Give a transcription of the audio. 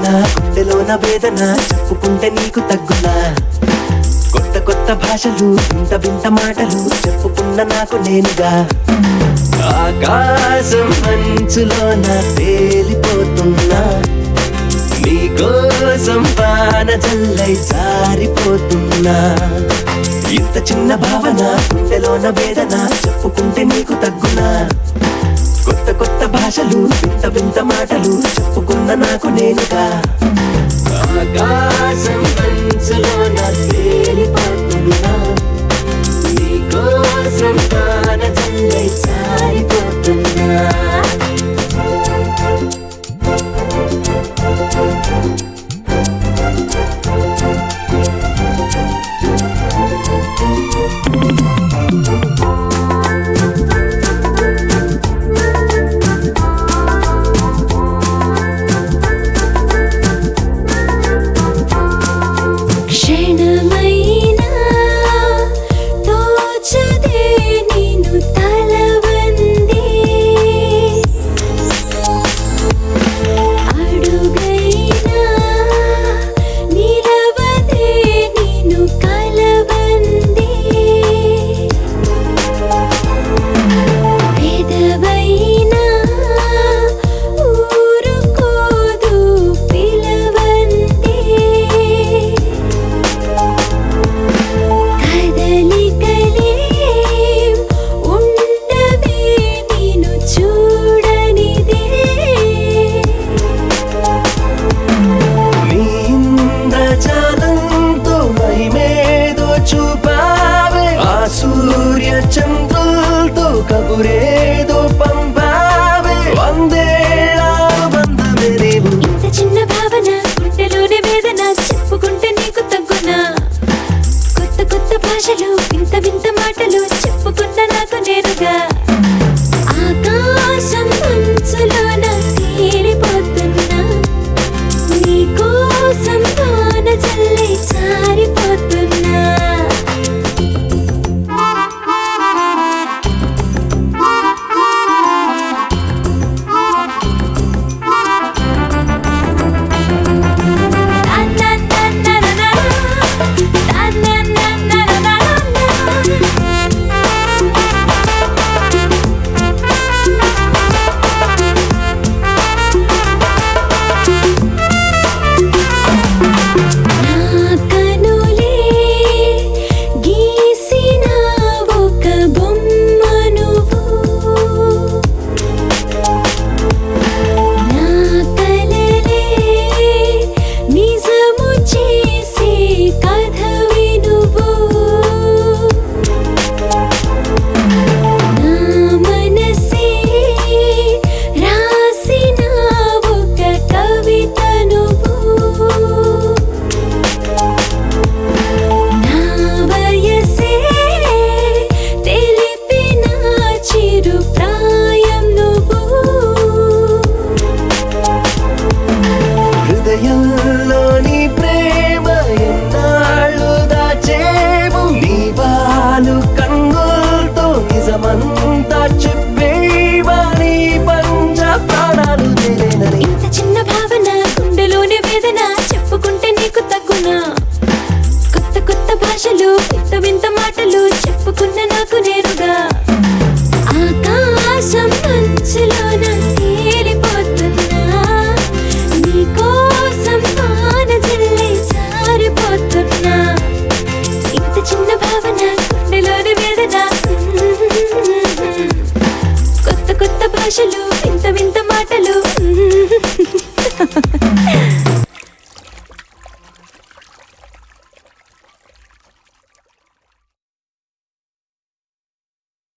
గుండెలోన వేదన చెప్పుకుంటే నీకు తగ్గునా కొత్త కొత్త భాషలు వింత వింత మాటలు చెప్పుకున్న నాకు నేనుగా ఆకాశం మంచులోన తేలిపోతున్నా నీకోసం వాన జల్లై జారిపోతున్నా ఇంత చిన్న భావన గుండెలోన వేదన చెప్పుకుంటే నీకు తగ్గునా కొత్త కొత్త భాషలు వింత వింత మాటలు చెప్పుకున్న నాకు నేనుగా ఆకాశం మంచులోన తేలిపోతున్నా నీకోసం వాన జల్లై జారిపోతున్నా చంద్రులతో కబురేదో పంపావే వందేళ్ళ బంధమే నీవు ఇంత చిన్న భావన గుండెలోని వేదన చెప్పుకుంటే నీకు తగ్గునా కొత్త కొత్త భాషలు వింత వింత మాటలు చెప్పుకున్న నాకు నేరుగా ఆకాశం మంచులోన తేలిపోతున్నా నీకోసం వాన జల్లై జారిపోతున్నా హృదయంలోని ప్రేమ ఎన్నాళ్ళు దాచేవు నీ వాలు కన్నులతో నిజమంతా చెప్పేవా నీ పంచ ప్రాణాలు నేనేనని ఇంత చిన్న భావన గుండెలోని వేదన చెప్పుకుంటే నీకు తగ్గునా కొత్త కొత్త భాషలు వింత వింత మాటలు చెప్పుకున్న నాకు నేరుగా ఆకాశం మంచులోన తేలిపోతున్నా నీకోసం వాన జల్లై జారిపోతున్నా ఇంత చిన్న భావన గుండెలోని వేదన కొత్త కొత్త భాషలు